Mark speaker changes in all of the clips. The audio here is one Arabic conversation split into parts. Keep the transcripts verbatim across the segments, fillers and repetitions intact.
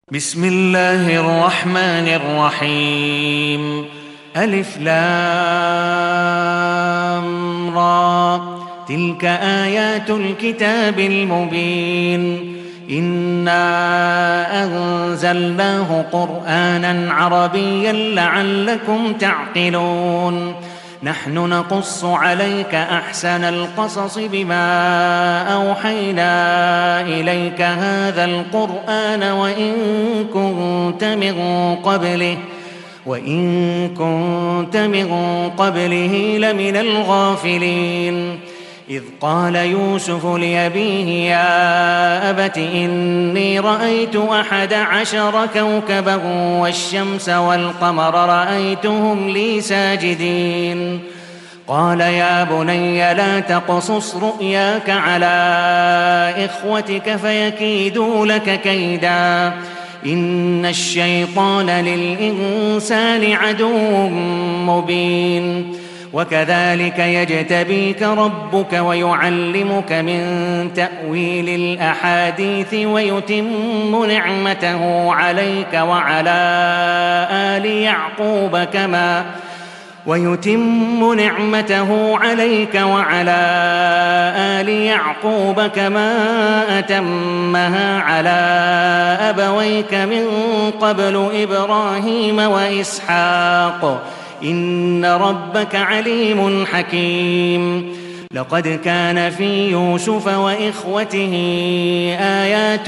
Speaker 1: بسم الله الرحمن الرحيم. ألف لام را، تلك آيات الكتاب المبين. إنا أنزلناه قرآنا عربيا لعلكم تعقلون. نحن نقص عليك أحسن القصص بما أوحينا إليك هذا القرآن وإن كنت من قبله وإن كنت من قبله لمن الغافلين. إذ قال يوسف لأبيه يا أبت إني رأيت أحد عشر كوكبا والشمس والقمر رأيتهم لي ساجدين. قال يا بني لا تقصص رؤياك على إخوتك فيكيدوا لك كيدا إن الشيطان للإنسان عدو مبين. وكذلك يجتبيك ربك ويعلمك من تأويل الأحاديث ويتم نعمته عليك وعلى آل يعقوب كما ويتم نعمته عليك وعلى آل يعقوب كما أتمها على أبويك من قبل إبراهيم وإسحاق إن ربك عليم حكيم. لقد كان في يوسف وإخوته آيات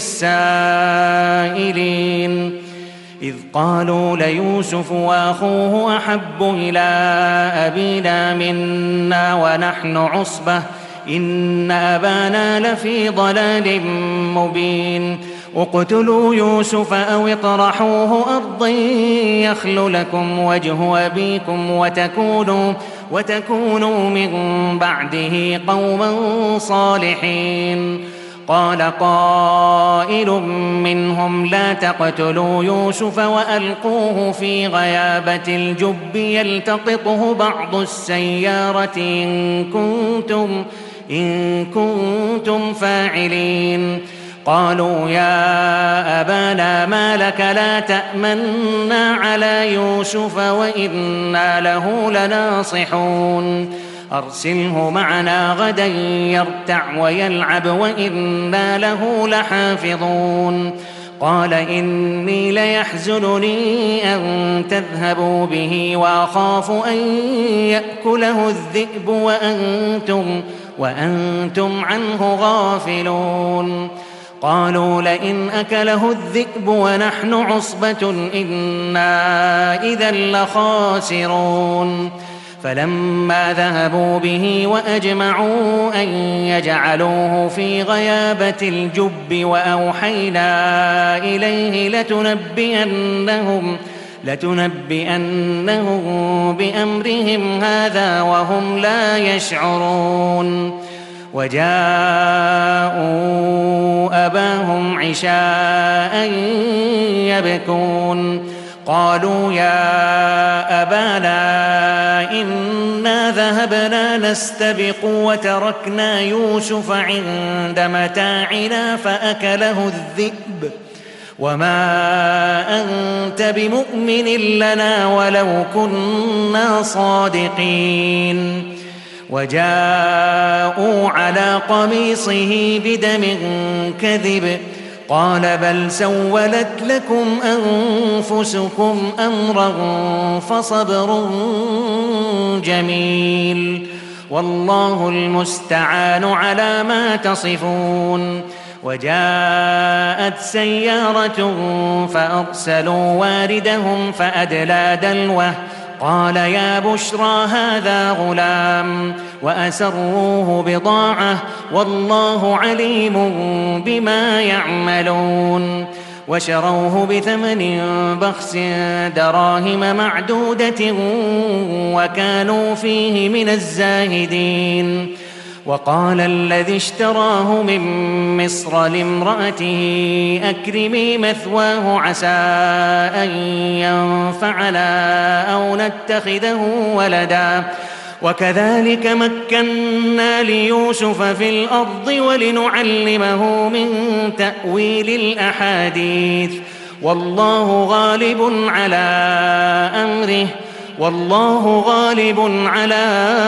Speaker 1: للسائلين إذ قالوا ليوسف وأخوه أحب إلى أبينا منا ونحن عصبة إن أبانا لفي ضلال مبين. اقتلوا يوسف أو اطرحوه أرضا يخل لكم وجه أبيكم وتكونوا, وتكونوا من بعده قوما صالحين. قال قائل منهم لا تقتلوا يوسف وألقوه في غيابة الجب يلتقطه بعض السيارة إن كنتم, إن كنتم فاعلين. قالوا يا أبانا ما لك لا تأمنا على يوسف وإنا له لناصحون. أرسله معنا غدا يرتع ويلعب وإنا له لحافظون. قال إني ليحزنني أن تذهبوا به وأخاف أن يأكله الذئب وأنتم, وأنتم عنه غافلون. قالوا لئن أكله الذئب ونحن عصبة إنا إذا لخاسرون. فلما ذهبوا به وأجمعوا أن يجعلوه في غيابة الجب وأوحينا إليه لتنبئنهم, لتنبئنهم بأمرهم هذا وهم لا يشعرون. وجاءوا أباهم عشاء يبكون. قالوا يا أبانا إنا ذهبنا نستبق وتركنا يوسف عند متاعنا فأكله الذئب وما أنت بمؤمن لنا ولو كنا صادقين. وجاءوا على قميصه بدم كذب قال بل سولت لكم أنفسكم أمرا فصبر جميل والله المستعان على ما تصفون. وجاءت سيارة فأرسلوا واردهم فأدلى دلوه قال يا بشرى هذا غلام وأسروه بضاعة والله عليم بما يعملون. وشروه بثمن بخس دراهم معدودة وكانوا فيه من الزاهدين. وقال الذي اشتراه من مصر لامرأته أكرمي مثواه عسى أن ينفعنا أو نتخذه ولدا وكذلك مكنا ليوسف في الأرض ولنعلمه من تأويل الأحاديث والله غالب على أمره والله غالب على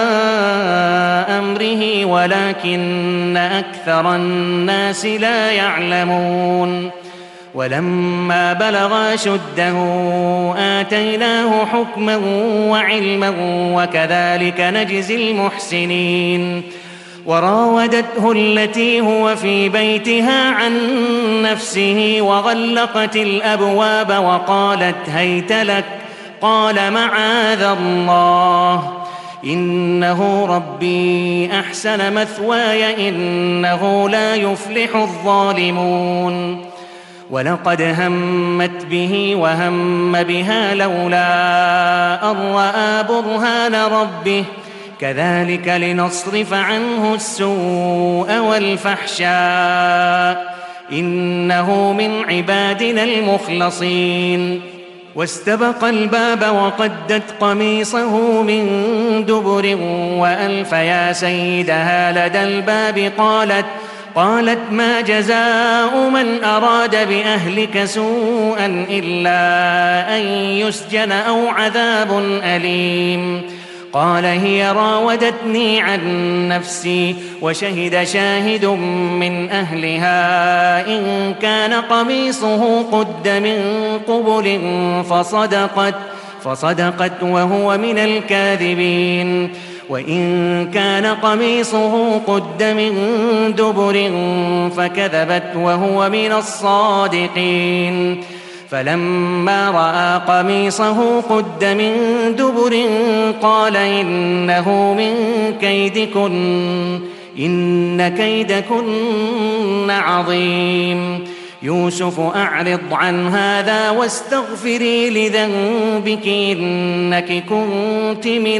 Speaker 1: أمره ولكن أكثر الناس لا يعلمون ولما بلغ أشده آتيناه حكما وعلما وكذلك نجزي المحسنين وراودته التي هو في بيتها عن نفسه وغلقت الأبواب وقالت هيت لك قال معاذ الله إنه ربي أحسن مثواي إنه لا يفلح الظالمون ولقد همت به وهم بها لولا أن رأى برهان ربه كذلك لنصرف عنه السوء والفحشاء إنه من عبادنا المخلصين واستبق الباب وقدت قميصه من دبر وألف يا سيدها لدى الباب قالت قالت ما جزاء من أراد بأهلك سوءا إلا أن يسجن أو عذاب أليم قال هي راودتني عن نفسي وشهد شاهد من أهلها إن كان قميصه قد من قبل فصدقت فصدقت وهو من الكاذبين وإن كان قميصه قد من دبر فكذبت وهو من الصادقين فلما رأى قميصه قد من دبر قال إنه من كيدكن إن كيدكن عظيم يوسف أعرض عن هذا واستغفري لذنبك إنك كنت من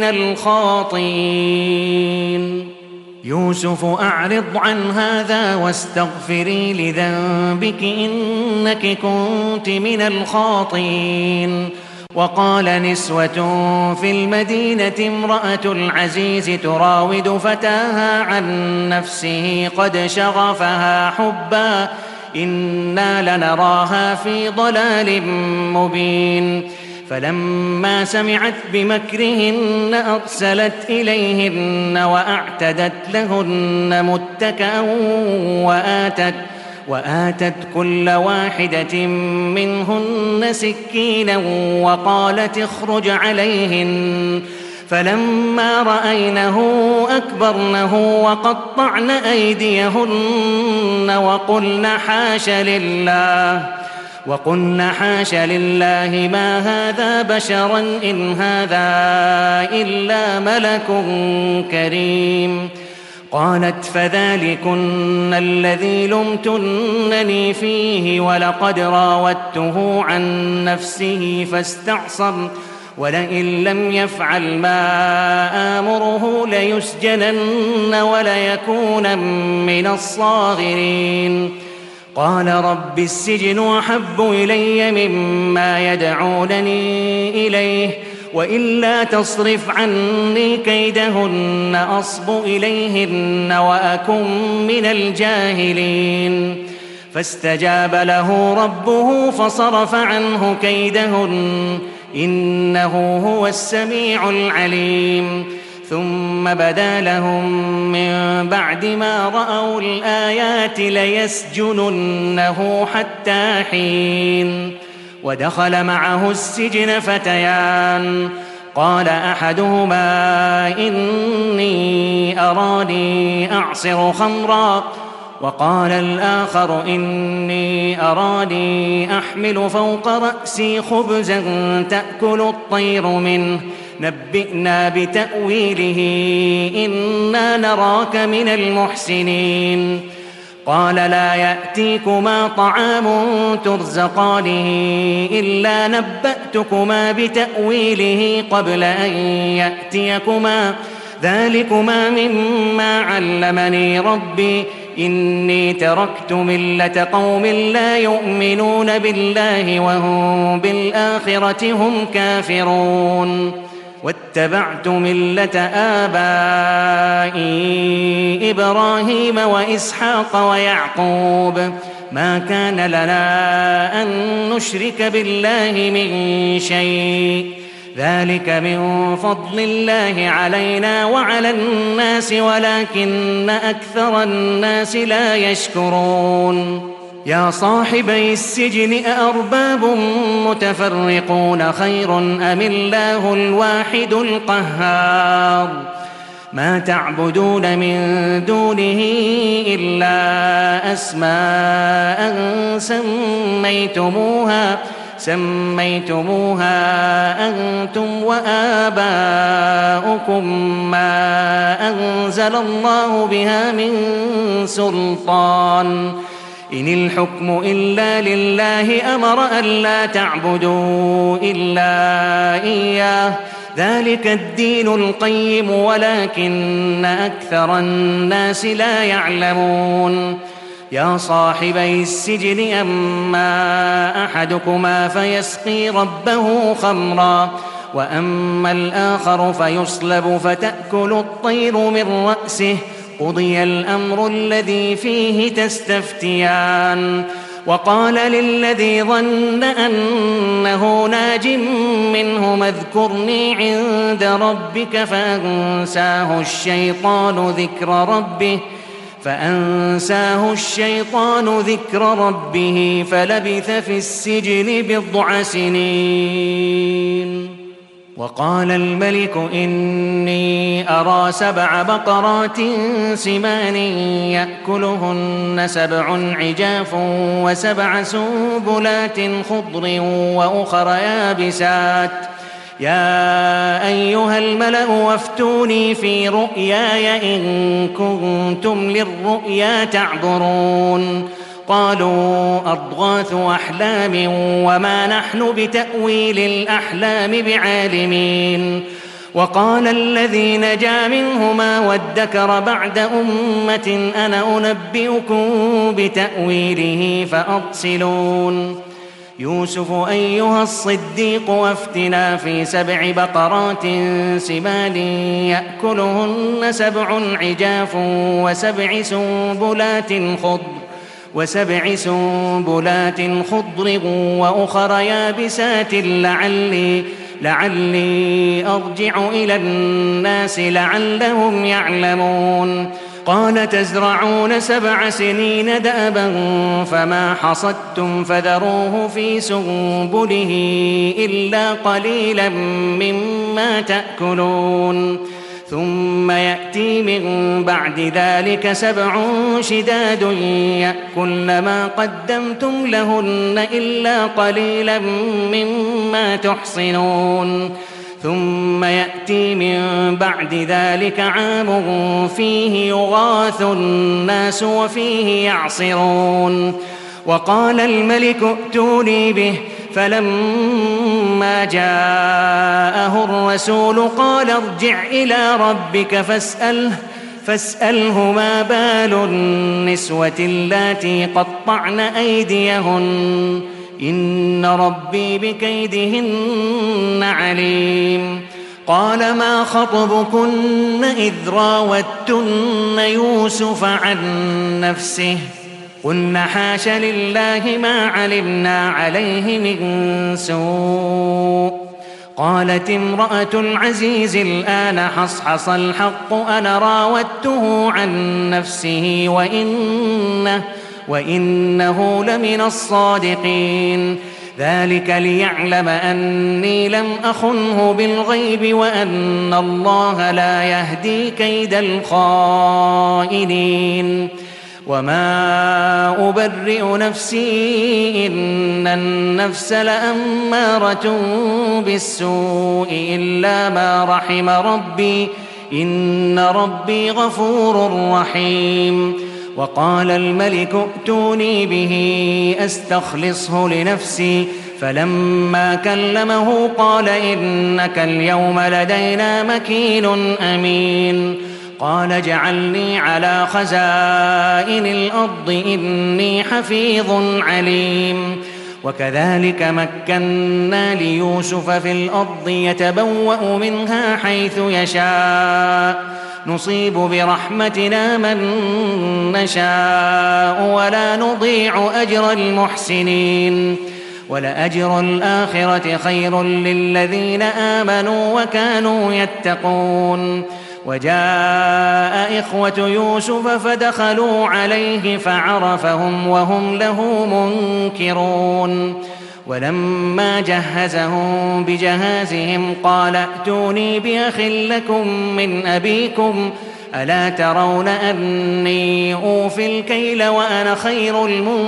Speaker 1: الخاطئين يوسف أعرض عن هذا واستغفري لذنبك إنك كنت من الخاطئين وقال نسوة في المدينة امرأة العزيز تراود فتاها عن نفسه قد شغفها حبا إنا لنراها في ضلال مبين فلما سمعت بمكرهن أرسلت إليهن وأعتدت لهن متكأ وآتت وآتت كل واحدة منهن سكينا وقالت اخرج عليهن فلما رأينه أكبرنه وقطعن أيديهن وقلن حاش لله وقلن حاش لله ما هذا بشرا إن هذا إلا ملك كريم قالت فذلكن الذي لمتنني فيه ولقد راودته عن نفسه فاستعصم ولئن لم يفعل ما آمره ليسجنن وليكون من الصاغرين قال رب السجن أحب إلي مما يدعونني إليه وإلا تصرف عني كيدهن أصب إليهن وأكن من الجاهلين فاستجاب له ربه فصرف عنه كيدهن إنه هو السميع العليم ثم بدا لهم من بعد ما رأوا الآيات ليسجننه حتى حين ودخل معه السجن فتيان قال أحدهما إني أراني أعصر خمرا وقال الآخر إني أراني أحمل فوق رأسي خبزا تأكل الطير منه نبئنا بتأويله إنا نراك من المحسنين قال لا يأتيكما طعام ترزقانه إلا نبأتكما بتأويله قبل أن يأتيكما ذلكما مما علمني ربي إني تركت ملة قوم لا يؤمنون بالله وهم بالآخرة هم كافرون واتبعت ملة آبائي إبراهيم وإسحاق ويعقوب ما كان لنا أن نشرك بالله من شيء ذلك من فضل الله علينا وعلى الناس ولكن أكثر الناس لا يشكرون يا صاحبي السجن أأرباب متفرقون خير أم الله الواحد القهار ما تعبدون من دونه إلا أسماء سميتموها سميتموها أنتم وآباؤكم ما أنزل الله بها من سلطان إن الحكم إلا لله أمر ألا تعبدوا إلا إياه ذلك الدين القيم ولكن أكثر الناس لا يعلمون يا صاحبي السجن أما أحدكما فيسقي ربه خمرا وأما الآخر فيصلب فتأكل الطير من رأسه قضي الأمر الذي فيه تستفتيان وقال للذي ظن أنه ناج منهما اذكرني عند ربك فأنساه الشيطان ذكر ربه فأنساه الشيطان ذكر ربه فلبث في السجن بضع سنين وقال الملك إني أرى سبع بقرات سمان يأكلهن سبع عجاف وسبع سنبلات خضر وأخر يابسات يا أيها الملأ وافتوني في رؤياي إن كنتم للرؤيا تعبرون قالوا أضغاث أحلام وما نحن بتأويل الأحلام بعالمين وقال الذي نجا منهما وادكر بعد أمة أنا أنبئكم بتأويله فأرسلون يوسف أيها الصديق وافتنا في سبع بقرات سمان يأكلهن سبع عجاف وسبع سنبلات خضر وسبع سنبلات خضر وأخر يابسات لعلي لعلي أرجع إلى الناس لعلهم يعلمون قال تزرعون سبع سنين دأبا فما حصدتم فذروه في سنبله إلا قليلا مما تأكلون ثم يأتي من بعد ذلك سبع شداد يأكلن ما قدمتم لهن إلا قليلا مما تحصنون ثم يأتي من بعد ذلك عام فيه يغاث الناس وفيه يعصرون وقال الملك ائتوني به فلما جاءه الرسول قال ارجع إلى ربك فاسأله فاسأله ما بال النسوة اللاتي قطعن أيديهن إن ربي بكيدهن عليم قال ما خطبكن إذ راوتن يوسف عن نفسه قلن حاش لله ما علمنا عليه من سوء قالت امرأة العزيز الآن حصحص الحق أنا راودته عن نفسه وإنه, وإنه لمن الصادقين ذلك ليعلم أني لم أخنه بالغيب وأن الله لا يهدي كيد الخائنين وما أبرئ نفسي إن النفس لأمارة بالسوء إلا ما رحم ربي إن ربي غفور رحيم وقال الملك ائتوني به أستخلصه لنفسي فلما كلمه قال إنك اليوم لدينا مكين أمين قال اجعلني على خزائن الأرض إني حفيظ عليم وكذلك مكنا ليوسف في الأرض يتبوأ منها حيث يشاء نصيب برحمتنا من نشاء ولا نضيع أجر المحسنين ولأجر الآخرة خير للذين آمنوا وكانوا يتقون وجاء إخوة يوسف فدخلوا عليه فعرفهم وهم له منكرون ولما جهزهم بجهازهم قال ائتوني بأخ لكم من أبيكم ألا ترون أني أوفي الكيل وأنا خير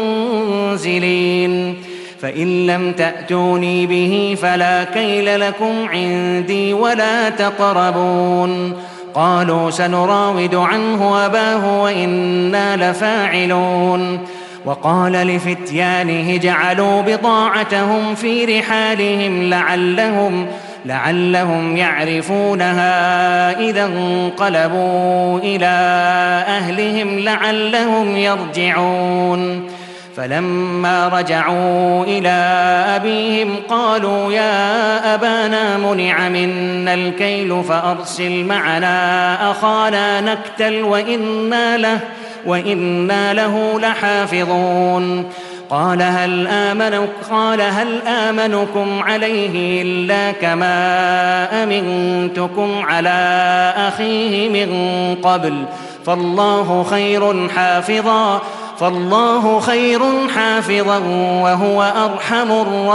Speaker 1: المنزلين فإن لم تأتوني به فلا كيل لكم عندي ولا تقربون قالوا سنراود عنه أباه وإنا لفاعلون وقال لفتيانه جعلوا بضاعتهم في رحالهم لعلهم لعلهم يعرفونها إذا انقلبوا إلى أهلهم لعلهم يرجعون فلما رجعوا إلى أبيهم قالوا يا أبانا منع منا الكيل فأرسل معنا أخانا نكتل وإنا له, وإنا له لحافظون قال هل, آمنك قال هل آمنكم عليه إلا كما أمنتكم على أخيه من قبل فالله خير حافظا فالله خير حافظا وهو أرحم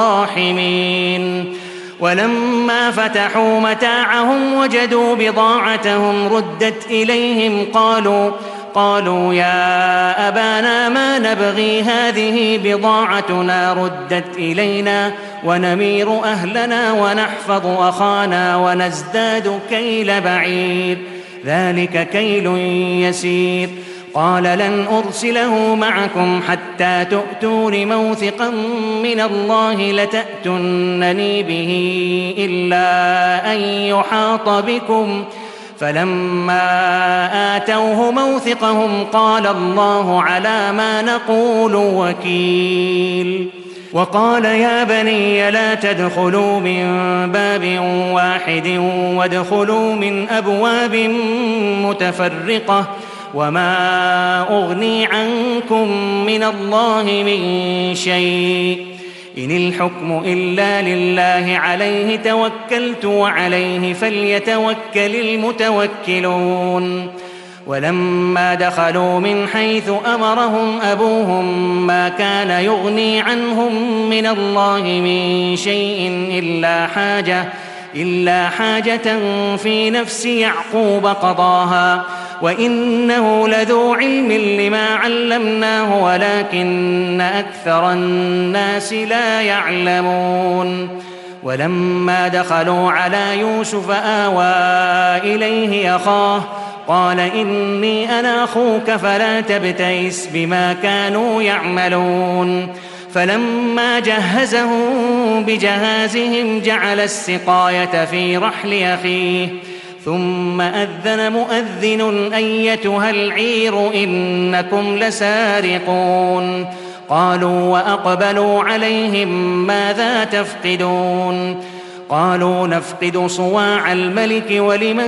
Speaker 1: الراحمين ولما فتحوا متاعهم وجدوا بضاعتهم ردت إليهم قالوا قالوا يا أبانا ما نبغي هذه بضاعتنا ردت إلينا ونمير أهلنا ونحفظ أخانا ونزداد كيل بعير ذلك كيل يسير قال لن أرسله معكم حتى تؤتون موثقا من الله لتأتونني به إلا أن يحاط بكم فلما آتوه موثقهم قال الله على ما نقول وكيل وقال يا بني لا تدخلوا من باب واحد وادخلوا من أبواب متفرقة وما أغني عنكم من الله من شيء إن الحكم إلا لله عليه توكلت وعليه فليتوكل المتوكلون ولما دخلوا من حيث أمرهم أبوهم ما كان يغني عنهم من الله من شيء إلا حاجة إلا حاجة في نفس يعقوب قضاها وإنه لذو علم لما علمناه ولكن أكثر الناس لا يعلمون ولما دخلوا على يوسف آوى إليه أخاه قال إني أنا أخوك فلا تبتئس بما كانوا يعملون فلما جهزهم بجهازهم جعل السقاية في رحل أخيه ثم أذن مؤذن أيتها العير إنكم لسارقون قالوا وأقبلوا عليهم ماذا تفقدون قالوا نفقد صواع الملك ولمن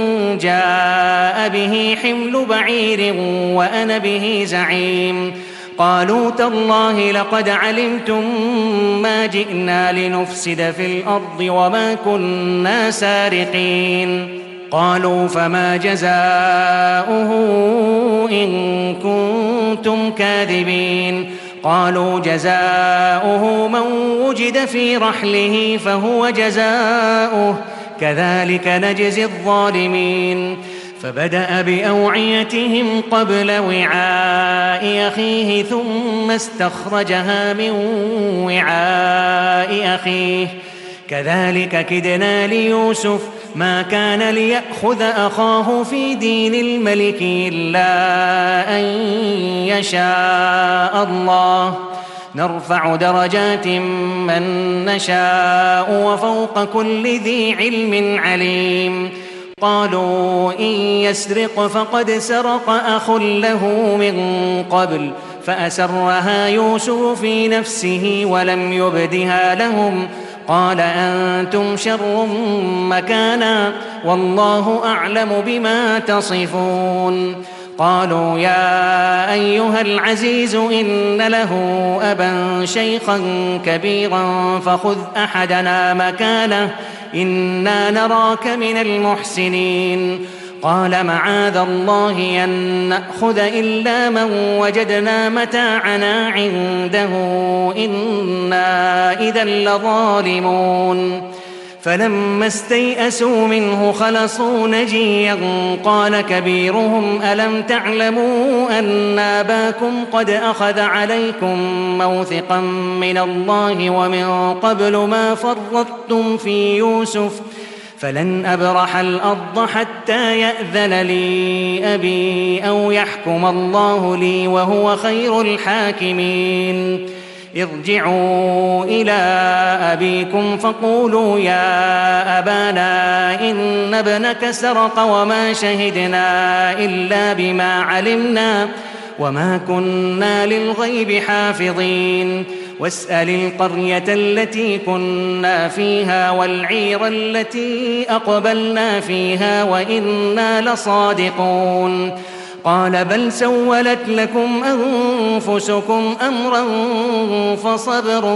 Speaker 1: جاء به حمل بعير وأنا به زعيم قالوا تالله لقد علمتم ما جئنا لنفسد في الأرض وما كنا سارقين قالوا فما جزاؤه إن كنتم كاذبين قالوا جزاؤه من وجد في رحله فهو جزاؤه كذلك نجزي الظالمين فبدأ بأوعيتهم قبل وعاء أخيه ثم استخرجها من وعاء أخيه كذلك كدنا ليوسف ما كان ليأخذ أخاه في دين الملك إلا أن يشاء الله نرفع درجات من نشاء وفوق كل ذي علم عليم قالوا إن يسرق فقد سرق أخ له من قبل فأسرها يوسف في نفسه ولم يبدها لهم قال أنتم شر مكانا والله أعلم بما تصفون. قالوا يا أيها العزيز إن له أبا شيخا كبيرا فخذ أحدنا مكانه إنا نراك من المحسنين. قال معاذ الله أن نأخذ إلا من وجدنا متاعنا عنده إنا إذا لظالمون. فلما استيئسوا منه خلصوا نجيا قال كبيرهم ألم تعلموا أن أباكم قد أخذ عليكم موثقا من الله ومن قبل ما فرطتم في يوسف فلن أبرح الأرض حتى يأذن لي أبي أو يحكم الله لي وهو خير الحاكمين. ارجعوا إلى أبيكم فقولوا يا أبانا إن ابنك سرق وما شهدنا إلا بما علمنا وما كنا للغيب حافظين. واسأل القرية التي كنا فيها والعير التي أقبلنا فيها وإنا لصادقون. قال بل سولت لكم أنفسكم أمرا فصبر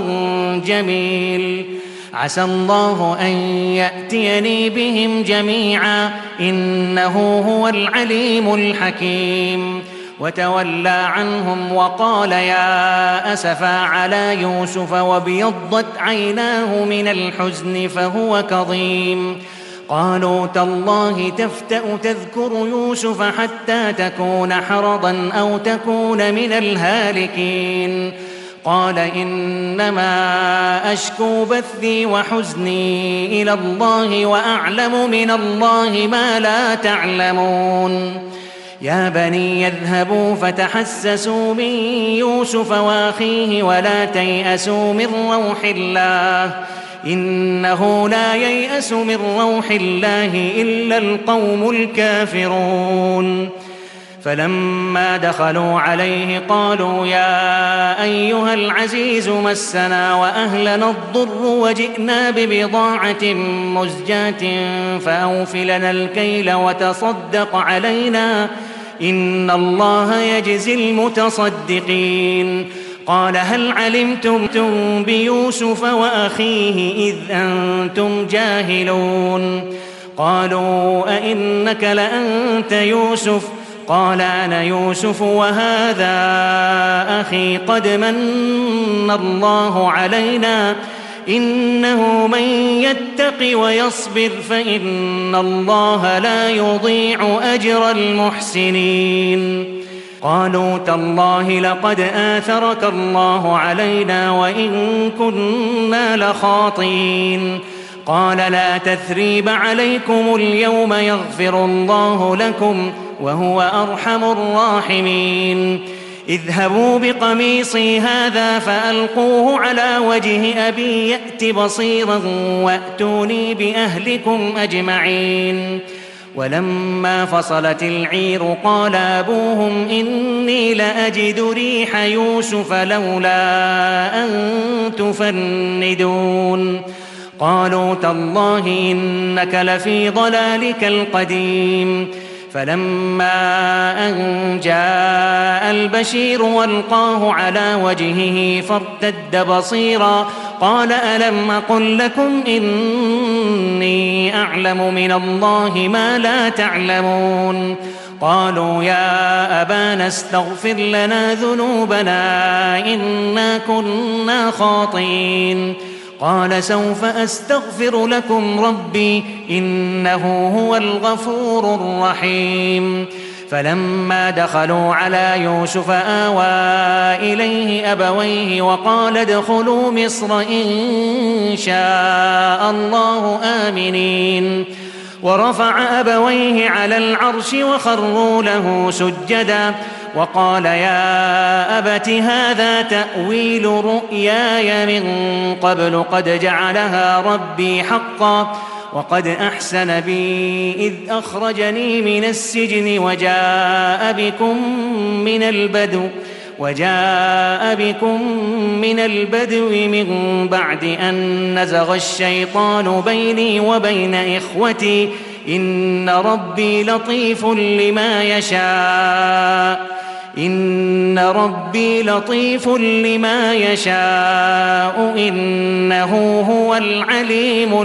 Speaker 1: جميل عسى الله أن يأتيني بهم جميعا إنه هو العليم الحكيم. وتولى عنهم وقال يا أسفا على يوسف وابيضت عيناه من الحزن فهو كظيم. قالوا تالله تفتأ تذكر يوسف حتى تكون حرضا أو تكون من الهالكين. قال إنما أشكو بثي وحزني إلى الله وأعلم من الله ما لا تعلمون. يا بني يذهبوا فتحسسوا من يوسف وأخيه ولا تيأسوا من روح الله إنه لا ييأس من روح الله إلا القوم الكافرون. فلما دخلوا عليه قالوا يا أيها العزيز مسنا وأهلنا الضر وجئنا ببضاعة مزجاة فأوف لنا الكيل وتصدق علينا إن الله يجزي المتصدقين. قال هل علمتم بيوسف وأخيه إذ أنتم جاهلون؟ قالوا أئنك لأنت يوسف؟ قال أنا يوسف وهذا أخي قد من الله علينا إنه من يتق ويصبر فإن الله لا يضيع أجر المحسنين. قالوا تالله لقد آثرك الله علينا وإن كنا لخاطئين. قال لا تثريب عليكم اليوم يغفر الله لكم وهو أرحم الراحمين. اذهبوا بقميصي هذا فألقوه على وجه أبي يأت بصيرا وأتوني بأهلكم أجمعين. ولما فصلت العير قال أبوهم إني لأجد ريح يوسف لولا أن تفندون. قالوا تالله إنك لفي ضلالك القديم. فلما أن جاء البشير والقاه على وجهه فارتد بصيرا قال ألم أقل لكم إني أعلم من الله ما لا تعلمون. قالوا يا أبانا استغفر لنا ذنوبنا إنا كنا خاطئين. قال سوف أستغفر لكم ربي إنه هو الغفور الرحيم. فلما دخلوا على يوسف آوى إليه أبويه وقال ادخلوا مصر إن شاء الله آمنين. ورفع أبويه على العرش وخروا له سجدا وقال يا أبت هذا تأويل رؤياي من قبل قد جعلها ربي حقا وقد أحسن بي إذ أخرجني من السجن وجاء بكم من البدو وجاء بكم من البدو من بعد أن نزغ الشيطان بيني وبين إخوتي إن ربي لطيف لما يشاء إن ربي لطيف لما يشاء إنه هو العليم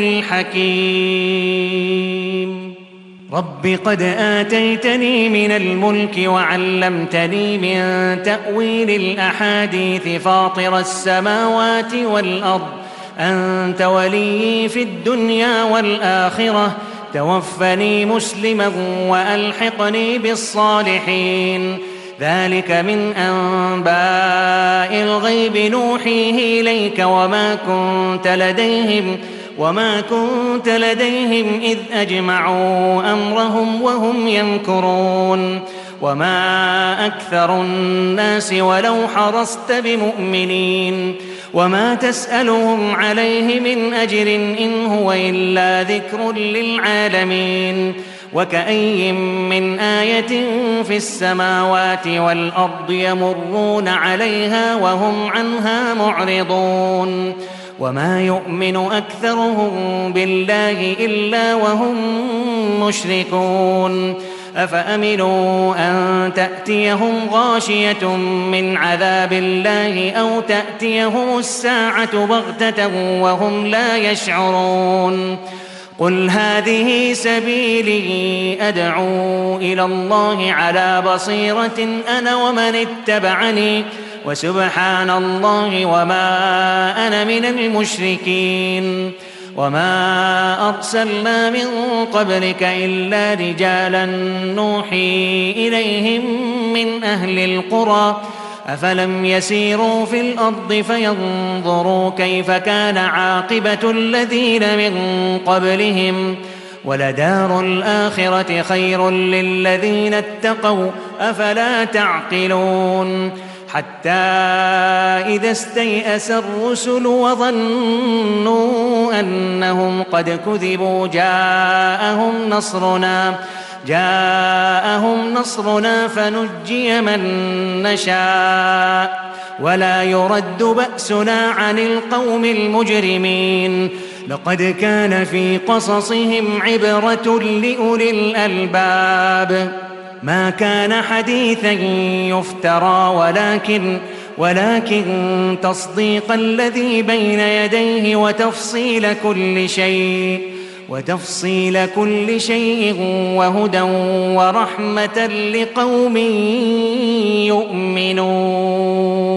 Speaker 1: الحكيم رب قد آتيتني من الملك وعلمتني من تأويل الأحاديث فاطر السماوات والأرض أنت وليي في الدنيا والآخرة توفني مسلما وألحقني بالصالحين ذلك من أنباء الغيب نوحيه إليك وما كنت لديهم وما كنت لديهم إذ أجمعوا أمرهم وهم يمكرون وما أكثر الناس ولو حرصت بمؤمنين وما تسألهم عليه من أجر إن هو إلا ذكر للعالمين وكأي من آية في السماوات والأرض يمرون عليها وهم عنها معرضون وما يؤمن أكثرهم بالله إلا وهم مشركون أفأمنوا أن تأتيهم غاشية من عذاب الله أو تأتيهم الساعة بغتة وهم لا يشعرون قل هذه سبيلي أدعو إلى الله على بصيرة أنا ومن اتبعني وسبحان الله وما أنا من المشركين وما أرسلنا من قبلك إلا رجالا نوحي إليهم من أهل القرى أفلم يسيروا في الأرض فينظروا كيف كان عاقبة الذين من قبلهم ولدار الآخرة خير للذين اتقوا أفلا تعقلون حتى إذا استيأس الرسل وظنوا أنهم قد كذبوا جاءهم نصرنا جاءهم نصرنا فنجي من نشاء ولا يرد بأسنا عن القوم المجرمين لقد كان في قصصهم عبرة لأولي الألباب ما كان حديثا يفترى ولكن ولكن تصديق الذي بين يديه وتفصيل كل شيء وتفصيل كل شيء وهدى ورحمة لقوم يؤمنون